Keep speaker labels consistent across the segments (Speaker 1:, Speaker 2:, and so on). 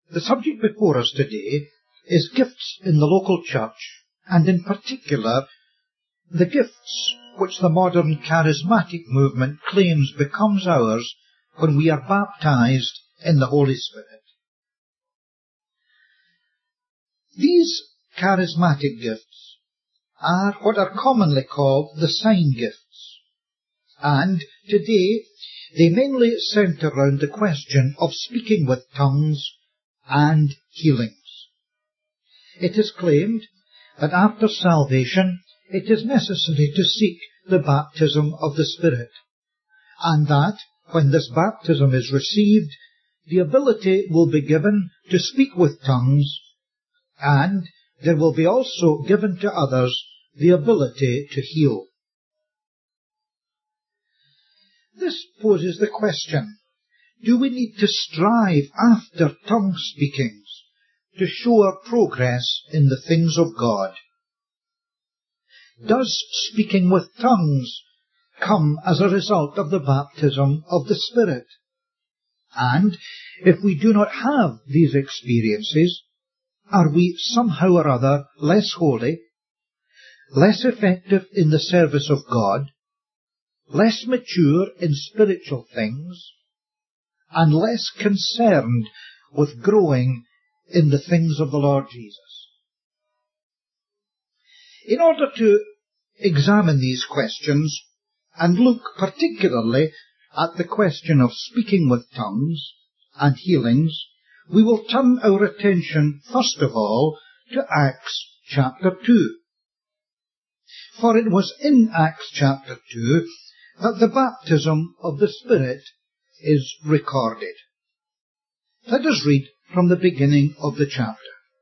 Speaker 1: The subject before us today is gifts in the local church, and in particular, the gifts which the modern charismatic movement claims becomes ours when we are baptized in the Holy Spirit. These charismatic gifts are what are commonly called the sign gifts, and today they mainly centre round the question of speaking with tongues and healings. It is claimed that after salvation it is necessary to seek the baptism of the Spirit, and that when this baptism is received, the ability will be given to speak with tongues, and there will be also given to others the ability to heal. This poses the question, do we need to strive after tongue speakings to show our progress in the things of God? Does speaking with tongues come as a result of the baptism of the Spirit? And if we do not have these experiences, are we somehow or other less holy, less effective in the service of God, less mature in spiritual things, and less concerned with growing in the things of the Lord Jesus? In order to examine these questions and look particularly at the question of speaking with tongues and healings, we will turn our attention first of all to Acts chapter 2. For it was in Acts chapter 2 that the baptism of the Spirit is recorded. Let us read from the beginning of the chapter.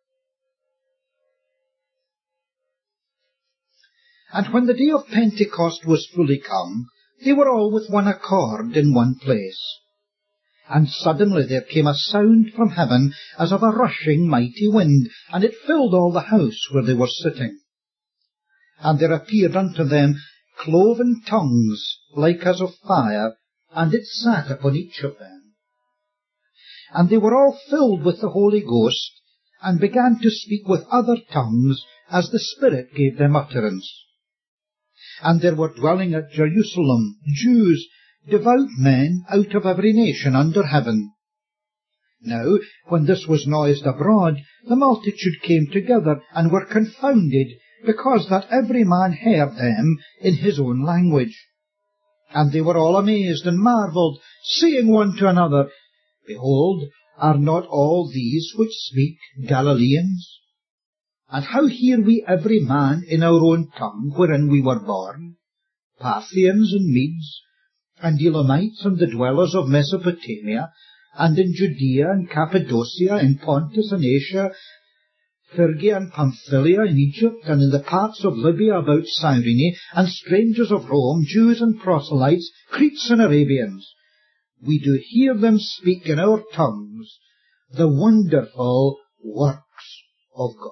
Speaker 1: And when the day of Pentecost was fully come, they were all with one accord in one place. And suddenly there came a sound from heaven as of a rushing mighty wind, and it filled all the house where they were sitting. And there appeared unto them cloven tongues like as of fire, and it sat upon each of them. And they were all filled with the Holy Ghost, and began to speak with other tongues as the Spirit gave them utterance. And there were dwelling at Jerusalem Jews, devout men out of every nation under heaven. Now, when this was noised abroad, the multitude came together, and were confounded, because that every man heard them in his own language. And they were all amazed and marvelled, saying one to another, Behold, are not all these which speak Galileans? And how hear we every man in our own tongue wherein we were born? Parthians and Medes, and Elamites, and the dwellers of Mesopotamia, and in Judea and Cappadocia, in Pontus and Asia, Phrygia and Pamphylia, in Egypt, and in the parts of Libya about Cyrene, and strangers of Rome, Jews and proselytes, Cretes and Arabians. We do hear them speak in our tongues the wonderful works of God.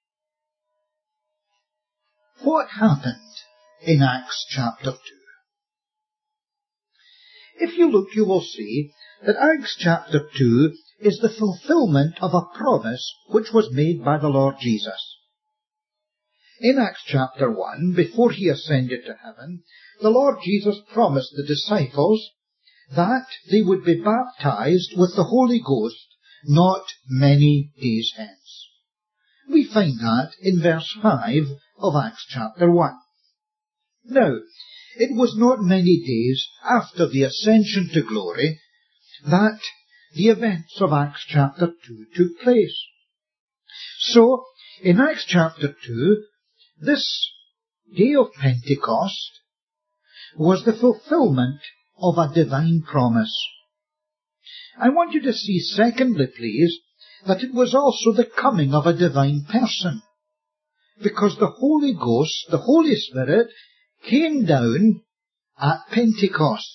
Speaker 1: What happened in Acts chapter 2? If you look, you will see that Acts chapter 2 is the fulfillment of a promise which was made by the Lord Jesus. In Acts chapter 1, before he ascended to heaven, the Lord Jesus promised the disciples that they would be baptized with the Holy Ghost not many days hence. We find that in verse 5 of Acts chapter 1. Now, it was not many days after the ascension to glory that the events of Acts chapter 2 took place. So, in Acts chapter 2, this day of Pentecost was the fulfillment of a divine promise. I want you to see, secondly, please, that it was also the coming of a divine person, because the Holy Ghost, the Holy Spirit, came down at Pentecost.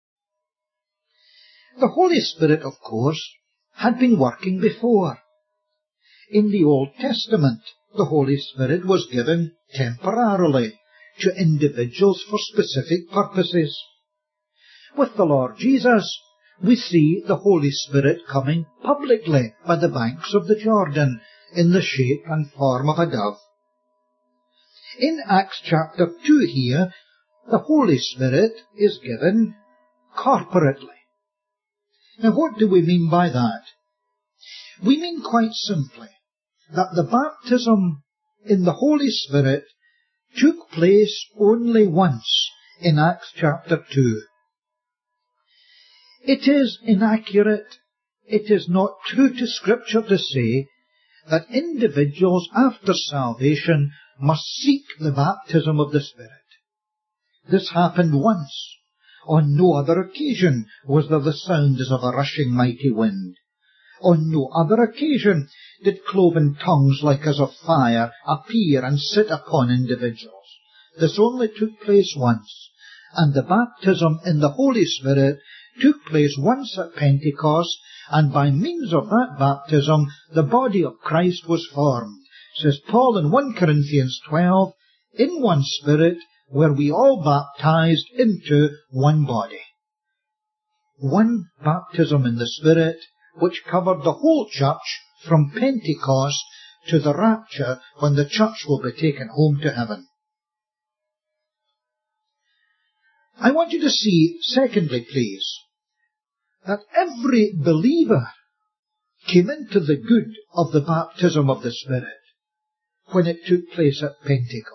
Speaker 1: The Holy Spirit, of course, had been working before. In the Old Testament, the Holy Spirit was given temporarily to individuals for specific purposes. With the Lord Jesus, we see the Holy Spirit coming publicly by the banks of the Jordan in the shape and form of a dove. In Acts chapter 2 here, the Holy Spirit is given corporately. Now what do we mean by that? We mean quite simply that the baptism in the Holy Spirit took place only once in Acts chapter 2. It is inaccurate, it is not true to Scripture to say that individuals after salvation must seek the baptism of the Spirit. This happened once. On no other occasion was there the sound as of a rushing mighty wind. On no other occasion did cloven tongues like as of fire appear and sit upon individuals. This only took place once, and the baptism in the Holy Spirit took place once at Pentecost, and by means of that baptism the body of Christ was formed. Says Paul in 1 Corinthians 12, in one Spirit were we all baptized into one body. One baptism in the Spirit which covered the whole church from Pentecost to the rapture, when the church will be taken home to heaven. I want you to see, secondly, please, that every believer came into the good of the baptism of the Spirit when it took place at Pentecost.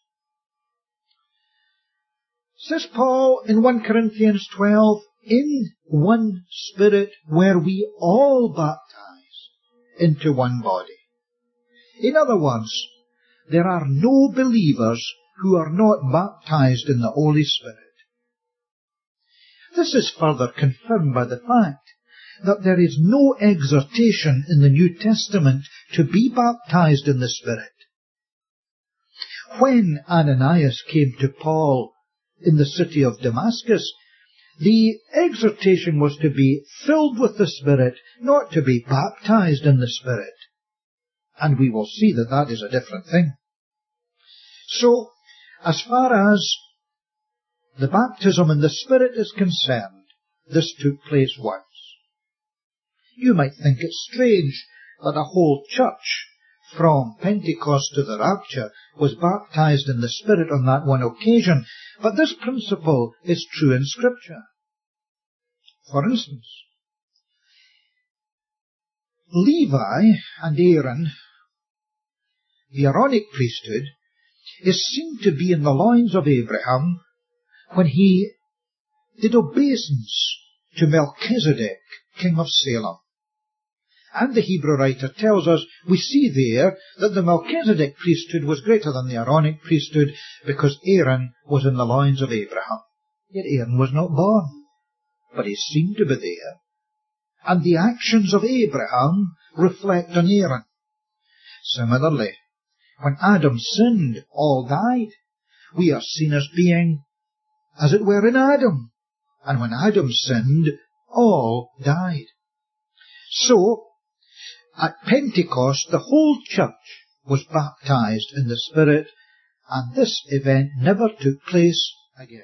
Speaker 1: Says Paul in 1 Corinthians 12, in one Spirit were we all baptized into one body. In other words, there are no believers who are not baptized in the Holy Spirit. This is further confirmed by the fact that there is no exhortation in the New Testament to be baptized in the Spirit. When Ananias came to Paul in the city of Damascus, the exhortation was to be filled with the Spirit, not to be baptized in the Spirit. And we will see that that is a different thing. So, as far as the baptism in the Spirit is concerned, this took place once. You might think it strange that a whole church from Pentecost to the rapture was baptized in the Spirit on that one occasion, but this principle is true in Scripture. For instance, Levi and Aaron, the Aaronic priesthood, is seen to be in the loins of Abraham when he did obeisance to Melchizedek, king of Salem. And the Hebrew writer tells us, we see there that the Melchizedek priesthood was greater than the Aaronic priesthood because Aaron was in the loins of Abraham. Yet Aaron was not born, but he seemed to be there. And the actions of Abraham reflect on Aaron. Similarly, when Adam sinned, all died. We are seen as being, as it were, in Adam. And when Adam sinned, all died. So, at Pentecost, the whole church was baptized in the Spirit, and this event never took place again.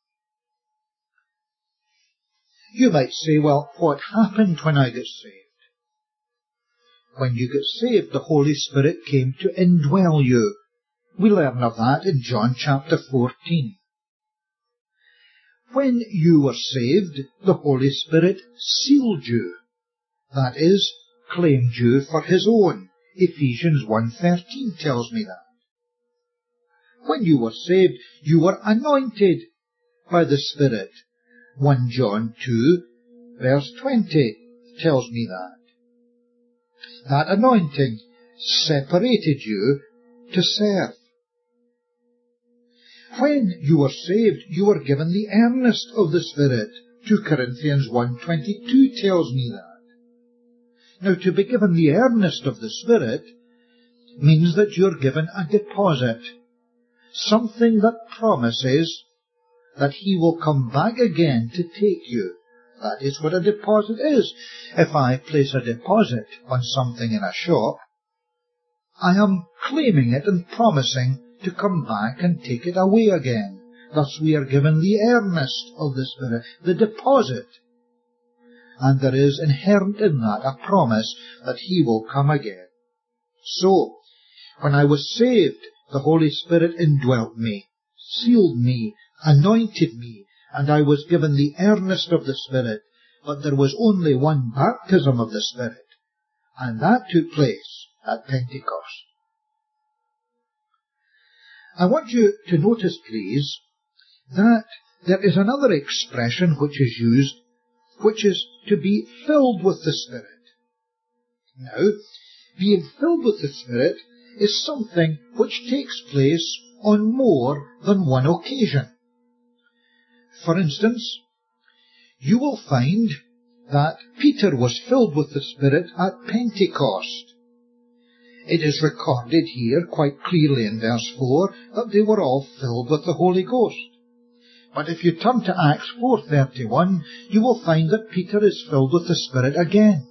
Speaker 1: You might say, well, what happened when I got saved? When you got saved, the Holy Spirit came to indwell you. We learn of that in John chapter 14. When you were saved, the Holy Spirit sealed you. That is, claimed you for His own. Ephesians 1:13 tells me that. When you were saved, you were anointed by the Spirit. 1 John 2 verse 20 tells me that. That anointing separated you to serve. When you were saved, you were given the earnest of the Spirit. 2 Corinthians 1:22 tells me that. Now, to be given the earnest of the Spirit means that you're given a deposit, something that promises that He will come back again to take you. That is what a deposit is. If I place a deposit on something in a shop, I am claiming it and promising to come back and take it away again. Thus we are given the earnest of the Spirit, the deposit. and there is inherent in that a promise that he will come again. So, when I was saved, the Holy Spirit indwelt me, sealed me, anointed me, and I was given the earnest of the Spirit, but there was only one baptism of the Spirit, and that took place at Pentecost. I want you to notice, please, that there is another expression which is used, which is to be filled with the Spirit. Now, being filled with the Spirit is something which takes place on more than one occasion. For instance, you will find that Peter was filled with the Spirit at Pentecost. It is recorded here quite clearly in verse 4 that they were all filled with the Holy Ghost. But if you turn to Acts 4:31, you will find that Peter is filled with the Spirit again.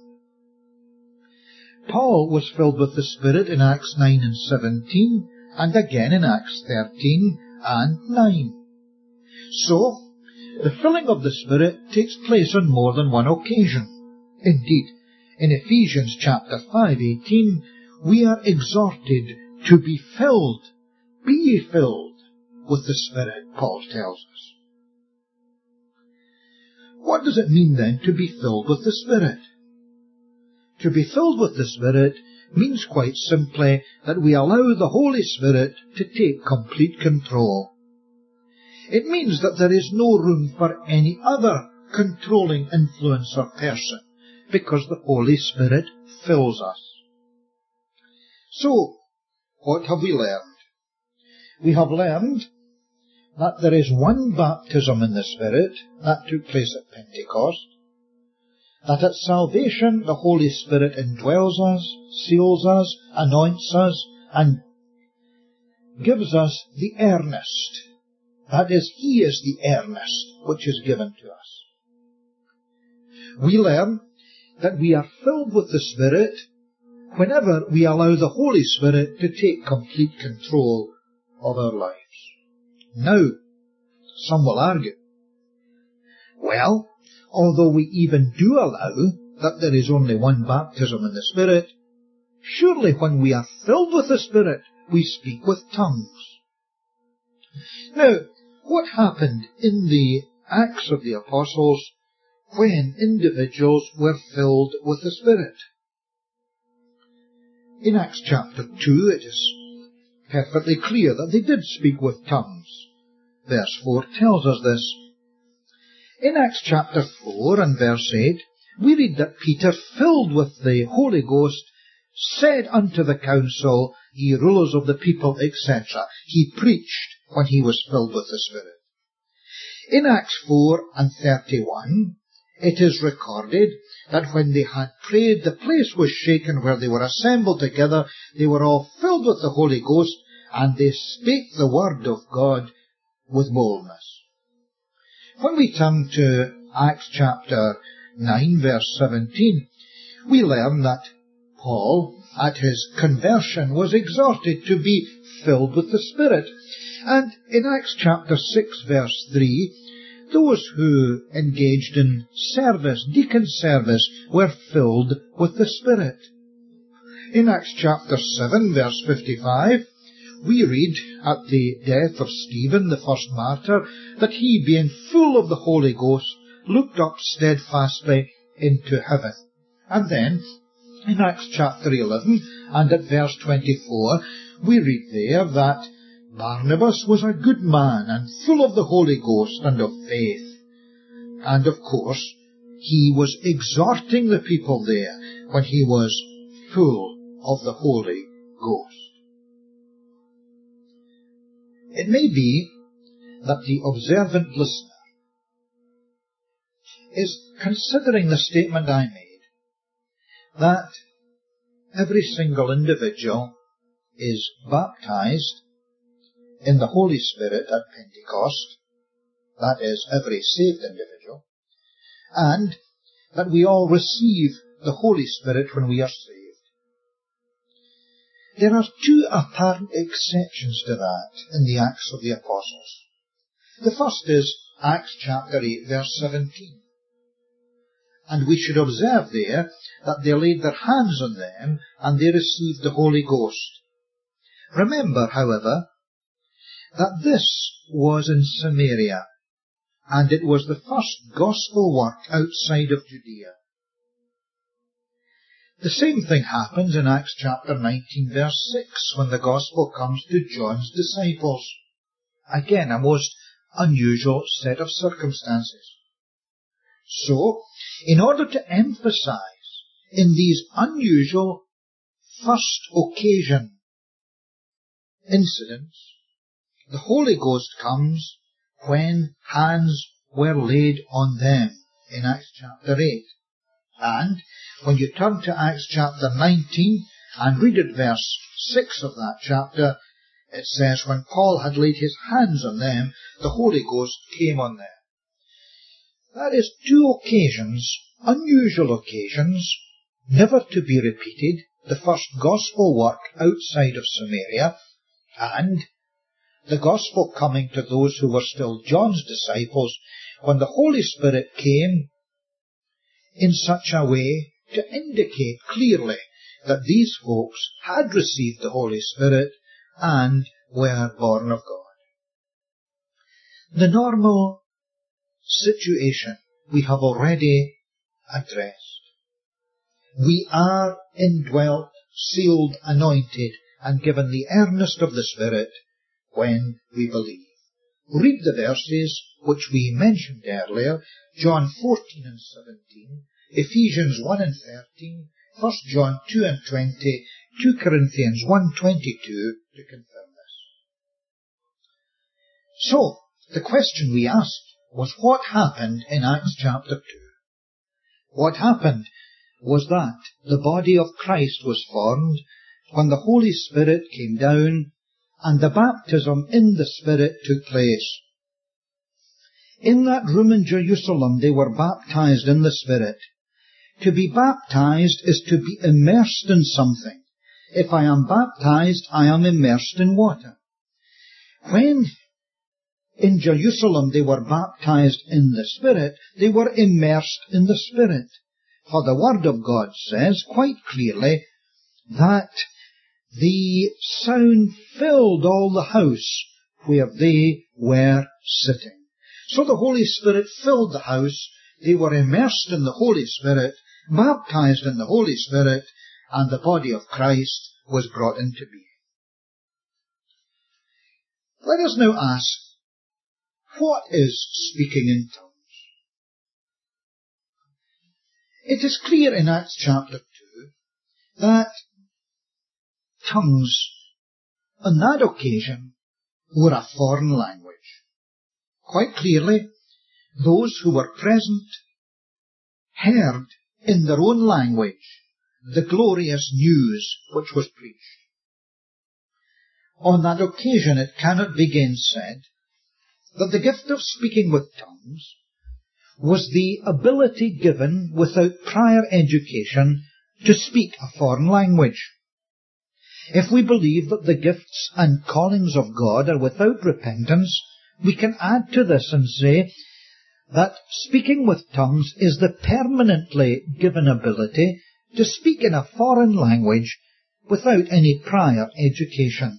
Speaker 1: Paul was filled with the Spirit in Acts 9 and 17, and again in Acts 13 and 9. So, the filling of the Spirit takes place on more than one occasion. Indeed, in Ephesians chapter 5:18, we are exhorted to be filled. Be ye filled with the Spirit, Paul tells us. What does it mean then to be filled with the Spirit? To be filled with the Spirit means quite simply that we allow the Holy Spirit to take complete control. It means that there is no room for any other controlling influence or person, because the Holy Spirit fills us. So, what have we learned? We have learned that there is one baptism in the Spirit that took place at Pentecost, that at salvation the Holy Spirit indwells us, seals us, anoints us, and gives us the earnest. That is, He is the earnest which is given to us. We learn that we are filled with the Spirit whenever we allow the Holy Spirit to take complete control of our lives. Now, some will argue, well, although we even do allow that there is only one baptism in the Spirit, surely when we are filled with the Spirit, we speak with tongues. Now, what happened in the Acts of the Apostles when individuals were filled with the Spirit? In Acts chapter 2, it is perfectly clear that they did speak with tongues. Verse 4 tells us this. In Acts chapter 4 and verse 8, we read that Peter, filled with the Holy Ghost, said unto the council, ye rulers of the people, etc. He preached when he was filled with the Spirit. In Acts 4 and 31, it is recorded that when they had prayed, the place was shaken where they were assembled together. They were all filled with the Holy Ghost, and they spake the word of God with boldness. When we turn to Acts chapter 9, verse 17, we learn that Paul, at his conversion, was exhorted to be filled with the Spirit. And in Acts chapter 6, verse 3, those who engaged in service, deacon service, were filled with the Spirit. In Acts chapter 7, verse 55, we read at the death of Stephen, the first martyr, that he, being full of the Holy Ghost, looked up steadfastly into heaven. And then, in Acts chapter 11, and at verse 24, we read there that Barnabas was a good man and full of the Holy Ghost and of faith. And of course, he was exhorting the people there when he was full of the Holy Ghost. It may be that the observant listener is considering the statement I made, that every single individual is baptized in the Holy Spirit at Pentecost, that is, every saved individual, and that we all receive the Holy Spirit when we are saved. There are two apparent exceptions to that in the Acts of the Apostles. The first is Acts chapter 8, verse 17. And we should observe there that they laid their hands on them and they received the Holy Ghost. Remember, however, that this was in Samaria, and it was the first gospel work outside of Judea. The same thing happens in Acts chapter 19 verse 6 when the gospel comes to John's disciples. Again, a most unusual set of circumstances. So, in order to emphasize in these unusual first occasion incidents, the Holy Ghost comes when hands were laid on them in Acts chapter 8. And when you turn to Acts chapter 19 and read at verse 6 of that chapter, it says, when Paul had laid his hands on them, the Holy Ghost came on them. That is two occasions, unusual occasions, never to be repeated, the first gospel work outside of Samaria, and the gospel coming to those who were still John's disciples, when the Holy Spirit came in such a way to indicate clearly that these folks had received the Holy Spirit and were born of God. The normal situation we have already addressed. We are indwelt, sealed, anointed, and given the earnest of the Spirit when we believe. Read the verses which we mentioned earlier, John 14 and 17, Ephesians 1 and 13, 1 John 2 and 20, 2 Corinthians 1:22 to confirm this. So, the question we asked was what happened in Acts chapter 2? What happened was that the body of Christ was formed when the Holy Spirit came down and the baptism in the Spirit took place. In that room in Jerusalem they were baptized in the Spirit. To be baptized is to be immersed in something. If I am baptized, I am immersed in water. When in Jerusalem they were baptized in the Spirit, they were immersed in the Spirit. For the Word of God says quite clearly that the sound filled all the house where they were sitting. So the Holy Spirit filled the house, they were immersed in the Holy Spirit, baptized in the Holy Spirit, and the body of Christ was brought into being. Let us now ask, what is speaking in tongues? It is clear in Acts chapter 2 that tongues on that occasion were a foreign language. Quite clearly, those who were present heard in their own language the glorious news which was preached. On that occasion it cannot be gainsaid that the gift of speaking with tongues was the ability given without prior education to speak a foreign language. If we believe that the gifts and callings of God are without repentance, we can add to this and say that speaking with tongues is the permanently given ability to speak in a foreign language without any prior education.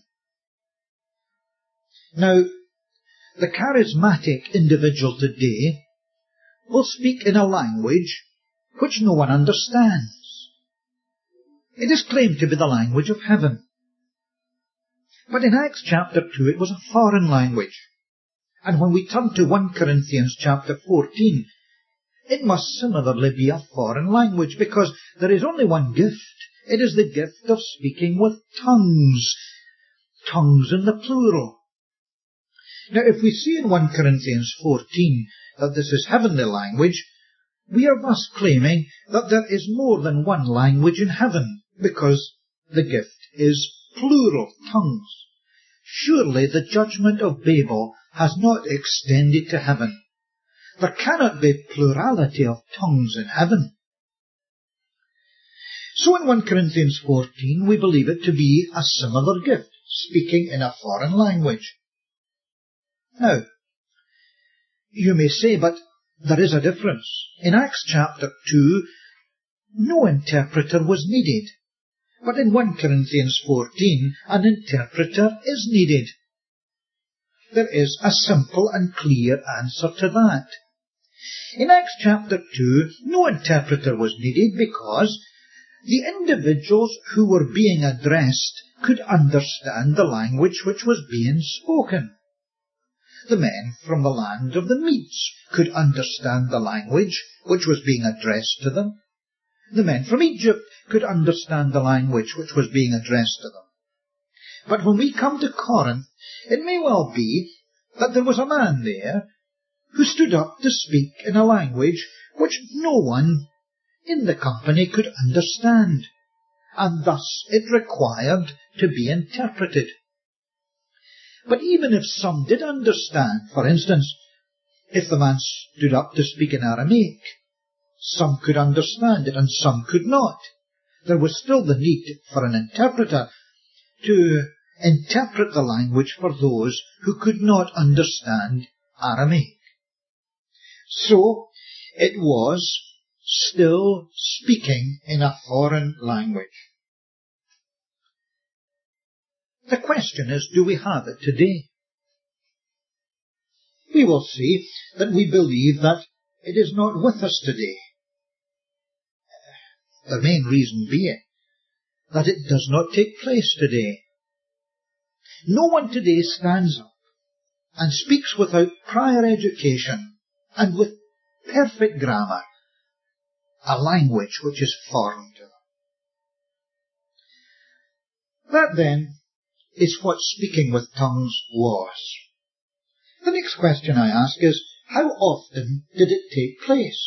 Speaker 1: Now, the charismatic individual today will speak in a language which no one understands. It is claimed to be the language of heaven. But in Acts chapter 2 it was a foreign language. And when we turn to 1 Corinthians chapter 14, it must similarly be a foreign language, because there is only one gift. It is the gift of speaking with tongues. Tongues in the plural. Now, if we see in 1 Corinthians 14 that this is heavenly language, we are thus claiming that there is more than one language in heaven, because the gift is plural, tongues. Surely the judgment of Babel has not extended to heaven. There cannot be plurality of tongues in heaven. So in 1 Corinthians 14 we believe it to be a similar gift, speaking in a foreign language. Now, you may say, but there is a difference. In Acts chapter 2, no interpreter was needed. But in 1 Corinthians 14, an interpreter is needed. There is a simple and clear answer to that. In Acts chapter 2, no interpreter was needed because the individuals who were being addressed could understand the language which was being spoken. The men from the land of the Medes could understand the language which was being addressed to them. The men from Egypt could understand the language which was being addressed to them. But when we come to Corinth, it may well be that there was a man there who stood up to speak in a language which no one in the company could understand, and thus it required to be interpreted. But even if some did understand, for instance, if the man stood up to speak in Aramaic, some could understand it and some could not. There was still the need for an interpreter to interpret the language for those who could not understand Aramaic. So it was still speaking in a foreign language. The question is, do we have it today? We will see that we believe that it is not with us today. The main reason being that it does not take place today. No one today stands up and speaks without prior education and with perfect grammar a language which is foreign to them. That then is what speaking with tongues was. The next question I ask is, how often did it take place?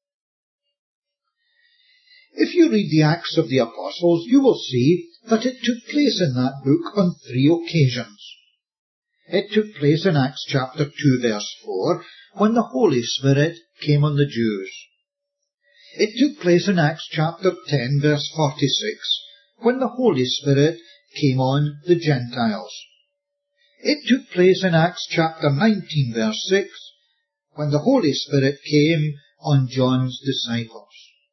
Speaker 1: If you read the Acts of the Apostles, you will see that it took place in that book on 3 occasions. It took place in Acts chapter 2 verse 4, when the Holy Spirit came on the Jews. It took place in Acts chapter 10 verse 46, when the Holy Spirit came on the Gentiles. It took place in Acts chapter 19 verse 6, when the Holy Spirit came on John's disciples.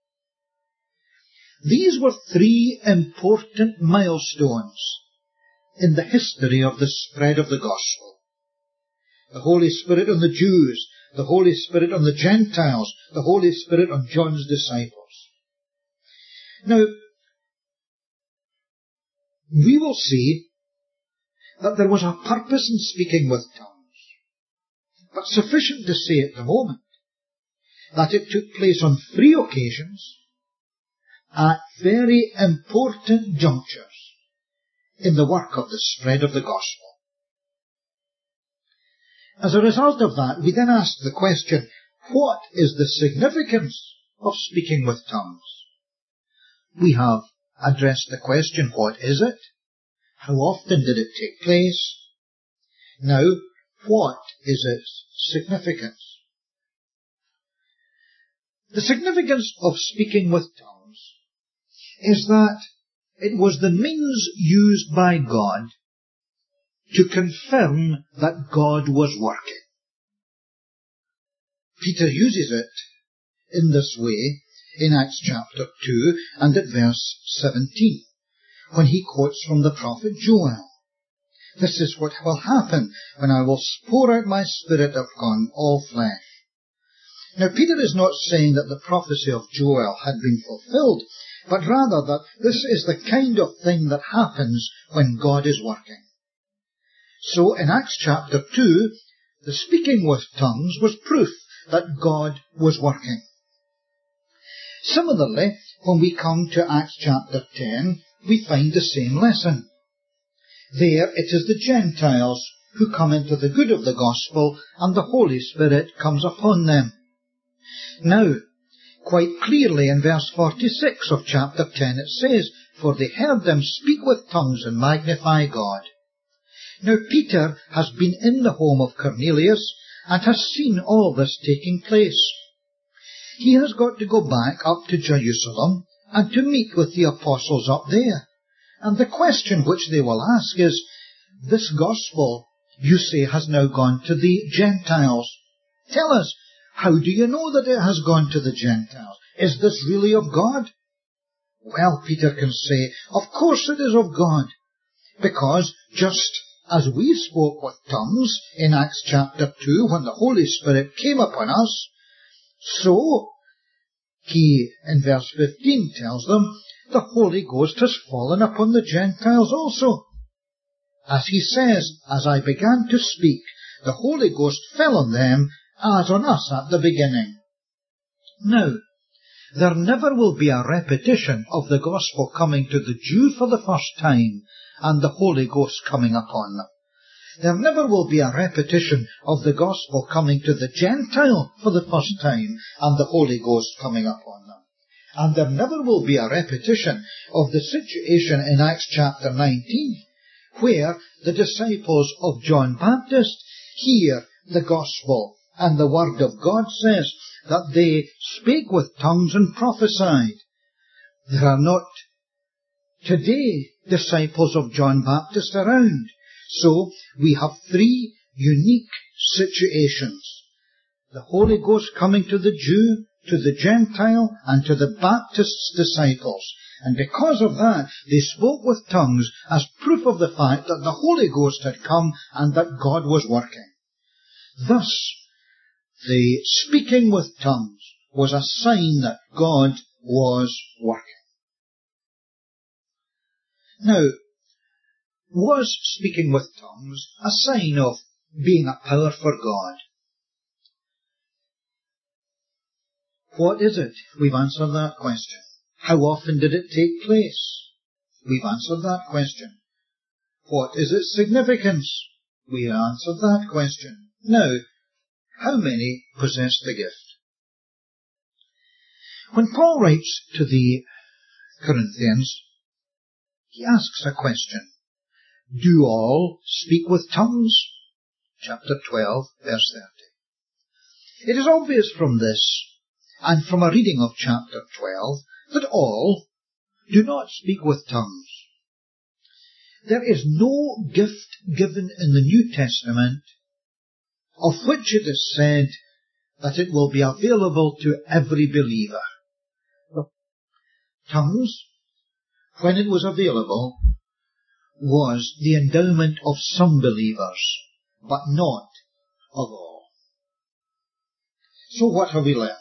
Speaker 1: These were 3 important milestones in the history of the spread of the gospel. The Holy Spirit on the Jews, the Holy Spirit on the Gentiles, the Holy Spirit on John's disciples. Now, we will see that there was a purpose in speaking with tongues, but sufficient to say at the moment that it took place on 3 occasions at very important junctures in the work of the spread of the gospel. As a result of that, we then ask the question, what is the significance of speaking with tongues? We have addressed the question, what is it? How often did it take place? Now, what is its significance? The significance of speaking with tongues is that it was the means used by God to confirm that God was working. Peter uses it in this way in Acts chapter 2 and at verse 17, when he quotes from the prophet Joel. This is what will happen when I will pour out my Spirit upon all flesh. Now, Peter is not saying that the prophecy of Joel had been fulfilled, but rather that this is the kind of thing that happens when God is working. So, in Acts chapter 2, the speaking with tongues was proof that God was working. Similarly, when we come to Acts chapter 10, we find the same lesson. There it is the Gentiles who come into the good of the gospel, and the Holy Spirit comes upon them. Now, quite clearly in verse 46 of chapter 10 it says, "For they heard them speak with tongues and magnify God." Now Peter has been in the home of Cornelius and has seen all this taking place. He has got to go back up to Jerusalem and to meet with the apostles up there. And the question which they will ask is, this gospel, you say, has now gone to the Gentiles. Tell us, How do you know that it has gone to the Gentiles? Is this really of God? Well, Peter can say, of course it is of God, because just as we spoke with tongues in Acts chapter 2 when the Holy Spirit came upon us, so he, in verse 15, tells them, the Holy Ghost has fallen upon the Gentiles also. As he says, as I began to speak, the Holy Ghost fell on them as on us at the beginning. Now, there never will be a repetition of the gospel coming to the Jew for the first time and the Holy Ghost coming upon them. There never will be a repetition of the gospel coming to the Gentile for the first time and the Holy Ghost coming upon them. And there never will be a repetition of the situation in Acts chapter 19 where the disciples of John Baptist hear the gospel and the word of God says that they spake with tongues and prophesied. There are not today disciples of John Baptist around. So we have three unique situations. The Holy Ghost coming to the Jew, to the Gentile, and to the Baptist's disciples. And because of that, they spoke with tongues as proof of the fact that the Holy Ghost had come and that God was working. Thus, the speaking with tongues was a sign that God was working. Now, was speaking with tongues a sign of being a power for God? What is it? We've answered that question. How often did it take place? We've answered that question. What is its significance? We answered that question. Now, how many possess the gift? When Paul writes to the Corinthians, he asks a question. Do all speak with tongues? Chapter 12, verse 30. It is obvious from this, and from a reading of chapter 12, that all do not speak with tongues. There is no gift given in the New Testament of which it is said that it will be available to every believer. Tongues, when it was available, was the endowment of some believers, but not of all. So what have we learned?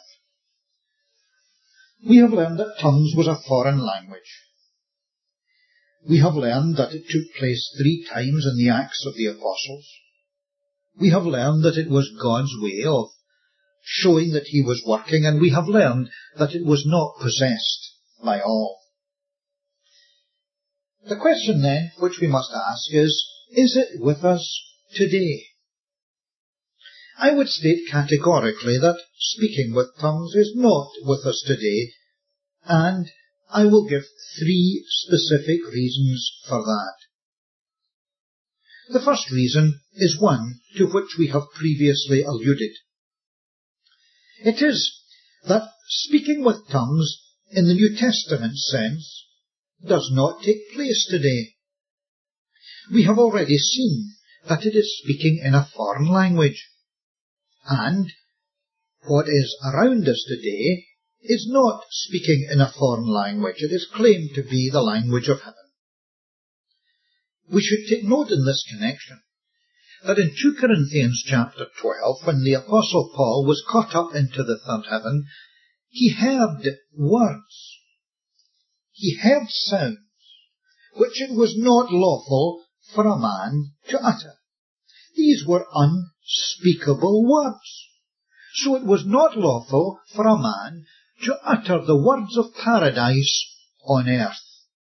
Speaker 1: We have learned that tongues was a foreign language. We have learned that it took place 3 times in the Acts of the Apostles. We have learned that it was God's way of showing that he was working, and we have learned that it was not possessed by all. The question then, which we must ask is it with us today? I would state categorically that speaking with tongues is not with us today, and I will give 3 specific reasons for that. The first reason is one to which we have previously alluded. It is that speaking with tongues in the New Testament sense does not take place today. We have already seen that it is speaking in a foreign language. And what is around us today is not speaking in a foreign language. It is claimed to be the language of heaven. We should take note in this connection that in 2 Corinthians chapter 12, when the Apostle Paul was caught up into the third heaven, he heard words. He heard sounds which it was not lawful for a man to utter. These were unspeakable words. So it was not lawful for a man to utter the words of paradise on earth.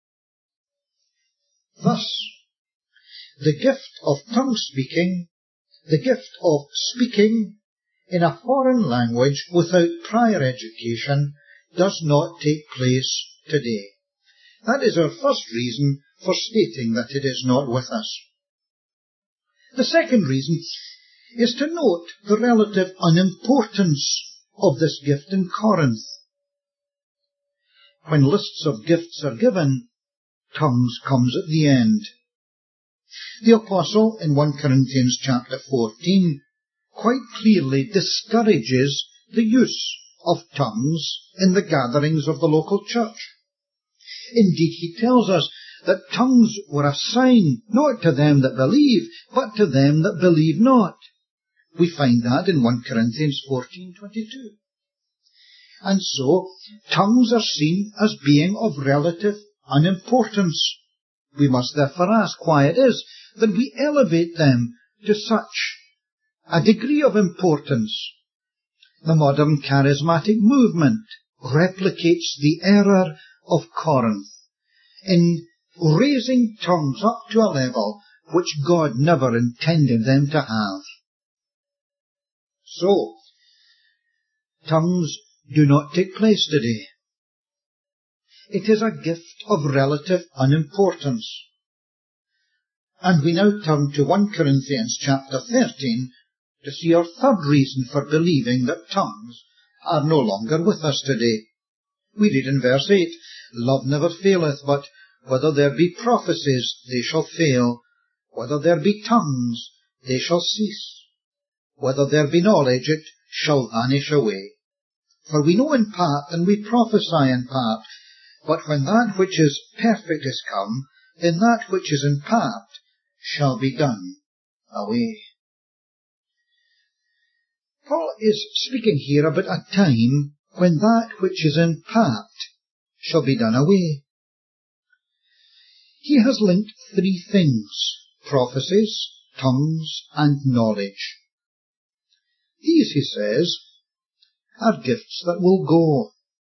Speaker 1: Thus, the gift of tongue speaking, the gift of speaking in a foreign language without prior education, does not take place today. That is our first reason for stating that it is not with us. The second reason is to note the relative unimportance of this gift in Corinth. When lists of gifts are given, tongues comes at the end. The Apostle in 1 Corinthians chapter 14 quite clearly discourages the use of tongues in the gatherings of the local church. Indeed, he tells us that tongues were a sign not to them that believe, but to them that believe not. We find that in 1 Corinthians 14:22. And so, tongues are seen as being of relative unimportance. We must therefore ask why it is that we elevate them to such a degree of importance. The modern charismatic movement replicates the error of Corinth in raising tongues up to a level which God never intended them to have. So, tongues do not take place today. It is a gift of relative unimportance. And we now turn to 1 Corinthians chapter 13 to see our third reason for believing that tongues are no longer with us today. We read in verse 8, "Love never faileth, but whether there be prophecies, they shall fail. Whether there be tongues, they shall cease. Whether there be knowledge, it shall vanish away. For we know in part, and we prophesy in part. But when that which is perfect is come, then that which is in part shall be done away." Paul is speaking here about a time when that which is in part shall be done away. He has linked three things: prophecies, tongues, and knowledge. These, he says, are gifts that will go.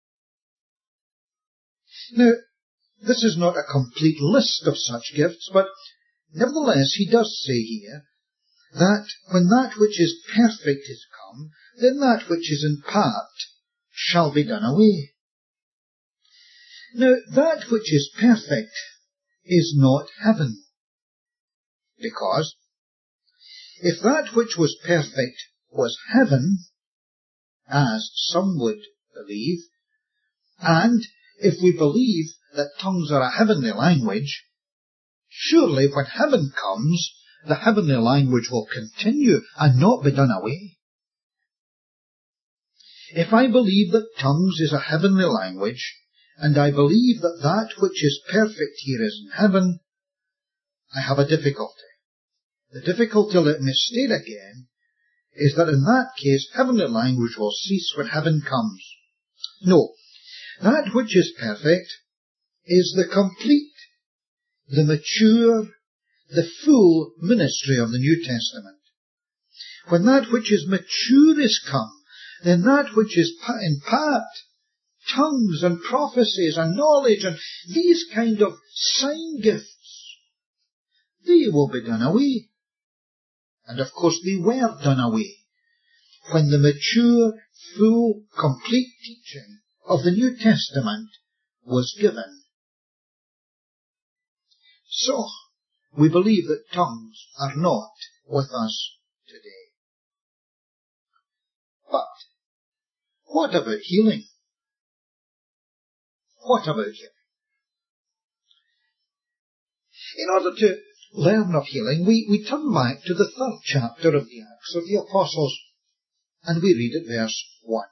Speaker 1: Now, this is not a complete list of such gifts, but nevertheless he does say here that when that which is perfect is come, then that which is in part shall be done away. Now, that which is perfect is not heaven, because if that which was perfect was heaven, as some would believe, and if we believe that tongues are a heavenly language, surely when heaven comes, the heavenly language will continue and not be done away. If I believe that tongues is a heavenly language, and I believe that that which is perfect here is in heaven, I have a difficulty. The difficulty, let me state again, is that in that case heavenly language will cease when heaven comes. No, that which is perfect is the complete, the mature, the full ministry of the New Testament. When that which is mature is come, then that which is in part, tongues and prophecies and knowledge and these kind of sign gifts, they will be done away. And of course they were done away when the mature, full, complete teaching of the New Testament was given. So, we believe that tongues are not with us today. But, what about healing? What about healing? In order to learn of healing, we turn back to the third chapter of the Acts of the Apostles, and we read at verse 1.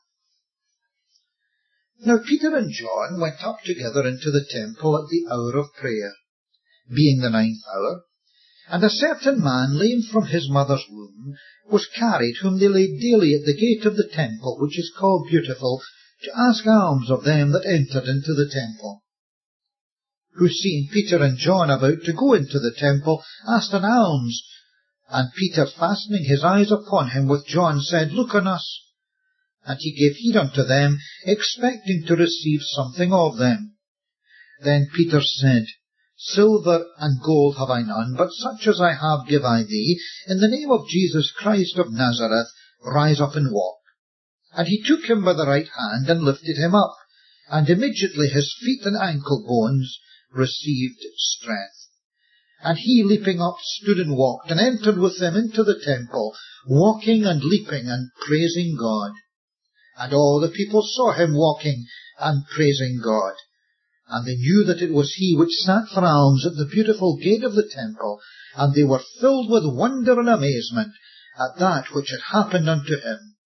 Speaker 1: "Now Peter and John went up together into the temple at the hour of prayer, being the 9th hour, and a certain man, lame from his mother's womb, was carried, whom they laid daily at the gate of the temple, which is called Beautiful, to ask alms of them that entered into the temple. Who, seeing Peter and John about to go into the temple, asked an alms. And Peter, fastening his eyes upon him with John, said, Look on us. And he gave heed unto them, expecting to receive something of them. Then Peter said, Silver and gold have I none, but such as I have give I thee. In the name of Jesus Christ of Nazareth, rise up and walk. And he took him by the right hand and lifted him up, and immediately his feet and ankle bones received strength. And he, leaping up, stood and walked, and entered with them into the temple, walking and leaping and praising God. And all the people saw him walking and praising God. And they knew that it was he which sat for alms at the Beautiful gate of the temple, and they were filled with wonder and amazement at that which had happened unto him.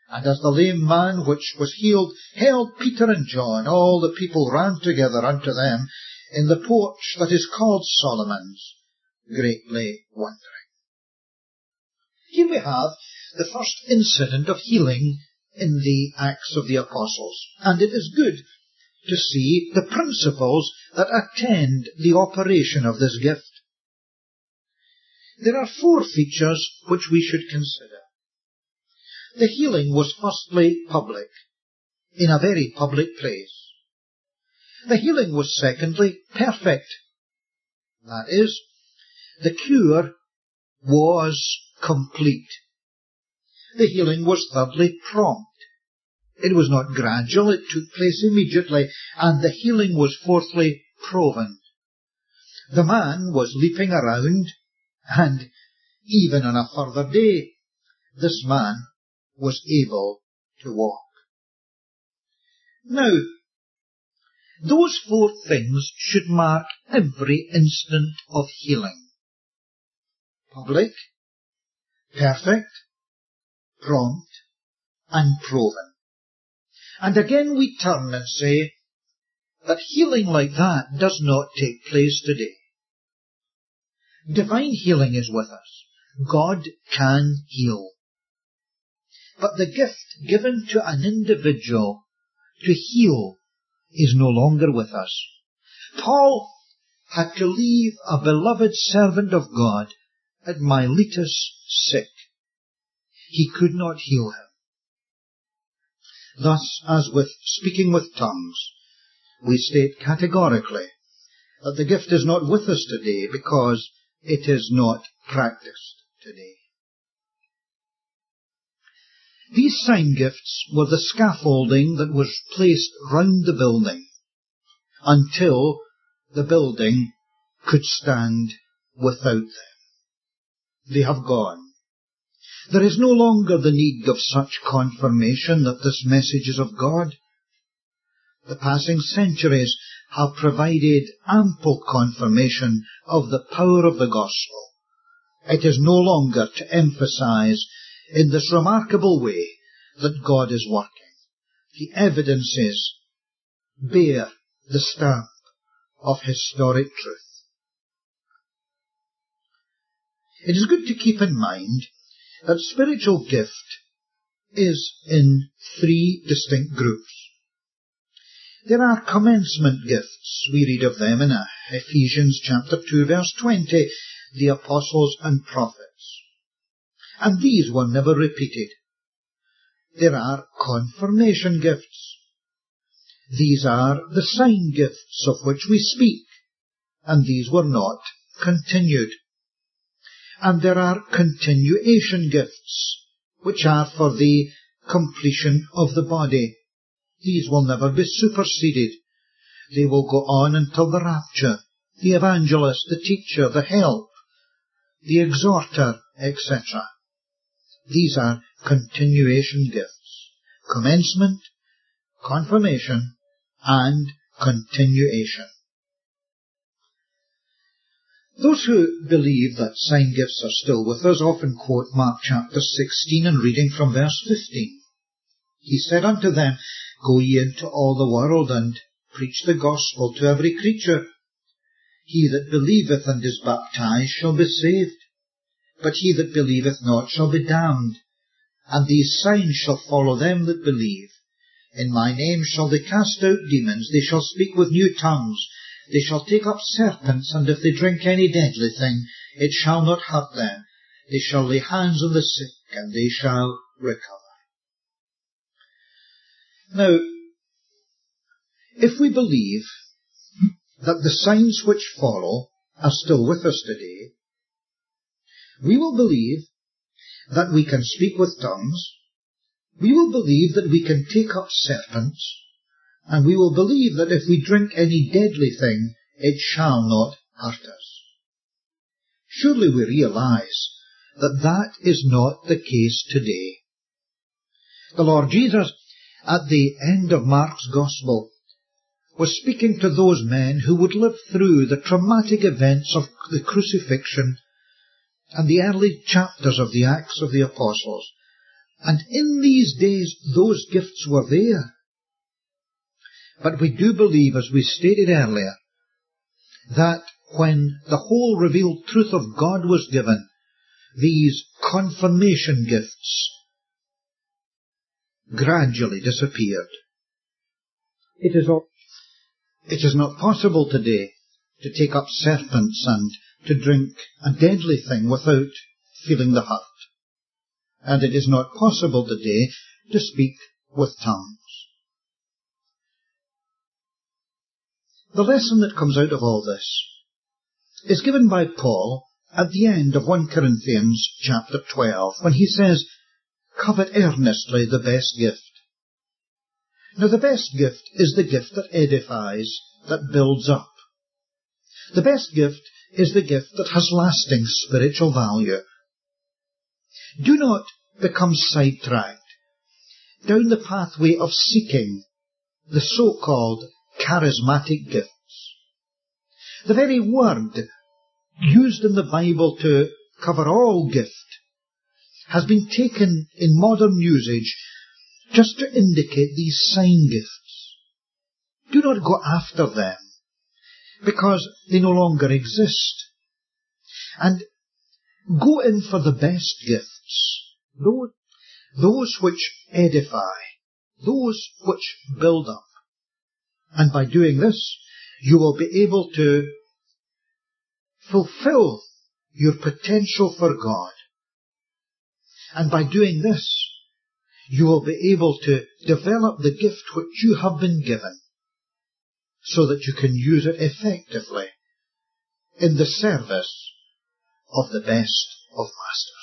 Speaker 1: And as the lame man which was healed held Peter and John, all the people ran together unto them in the porch that is called Solomon's, greatly wondering. Here we have the first incident of healing in the Acts of the Apostles, and it is good to see the principles that attend the operation of this gift. There are 4 features which we should consider. The healing was firstly public, in a very public place. The healing was secondly perfect. That is, the cure was complete. The healing was thirdly prompt. It was not gradual, it took place immediately, and the healing was fourthly proven. The man was leaping around, and even on a further day, this man was able to walk. Now, those 4 things should mark every instant of healing. Public, perfect, prompt, and proven. And again we turn and say that healing like that does not take place today. Divine healing is with us. God can heal. But the gift given to an individual to heal is no longer with us. Paul had to leave a beloved servant of God at Miletus sick. He could not heal him. Thus, as with speaking with tongues, we state categorically that the gift is not with us today because it is not practiced today. These sign gifts were the scaffolding that was placed round the building until the building could stand without them. They have gone. There is no longer the need of such confirmation that this message is of God. The passing centuries have provided ample confirmation of the power of the gospel. It is no longer to emphasize in this remarkable way that God is working. The evidences bear the stamp of historic truth. It is good to keep in mind that spiritual gift is in 3 distinct groups. There are commencement gifts. We read of them in Ephesians chapter 2 verse 20, the apostles and prophets. And these were never repeated. There are confirmation gifts. These are the sign gifts of which we speak, and these were not continued. And there are continuation gifts, which are for the completion of the body. These will never be superseded. They will go on until the rapture, the evangelist, the teacher, the help, the exhorter, etc. These are continuation gifts. Commencement, confirmation, and continuation. Those who believe that sign gifts are still with us often quote Mark chapter 16 and reading from verse 15. He said unto them, Go ye into all the world and preach the gospel to every creature. He that believeth and is baptized shall be saved, but he that believeth not shall be damned. And these signs shall follow them that believe. In my name shall they cast out demons, they shall speak with new tongues, they shall take up serpents, and if they drink any deadly thing, it shall not hurt them. They shall lay hands on the sick, and they shall recover. Now, if we believe that the signs which follow are still with us today, we will believe that we can speak with tongues, we will believe that we can take up serpents, and we will believe that if we drink any deadly thing, it shall not hurt us. Surely we realize that that is not the case today. The Lord Jesus, at the end of Mark's Gospel, was speaking to those men who would live through the traumatic events of the crucifixion and the early chapters of the Acts of the Apostles. And in these days, those gifts were there. But we do believe, as we stated earlier, that when the whole revealed truth of God was given, these confirmation gifts gradually disappeared. It is not possible today to take up serpents and to drink a deadly thing without feeling the hurt. And it is not possible today to speak with tongues. The lesson that comes out of all this is given by Paul at the end of 1 Corinthians chapter 12, when he says, "Covet earnestly the best gift." Now the best gift is the gift that edifies, that builds up. The best gift is the gift that has lasting spiritual value. Do not become sidetracked down the pathway of seeking the so-called charismatic gifts. The very word used in the Bible to cover all gift has been taken in modern usage just to indicate these sign gifts. Do not go after them, because they no longer exist. And go in for the best gifts, those which edify, those which build up. And by doing this, you will be able to fulfill your potential for God. And by doing this, you will be able to develop the gift which you have been given, so that you can use it effectively in the service of the best of masters.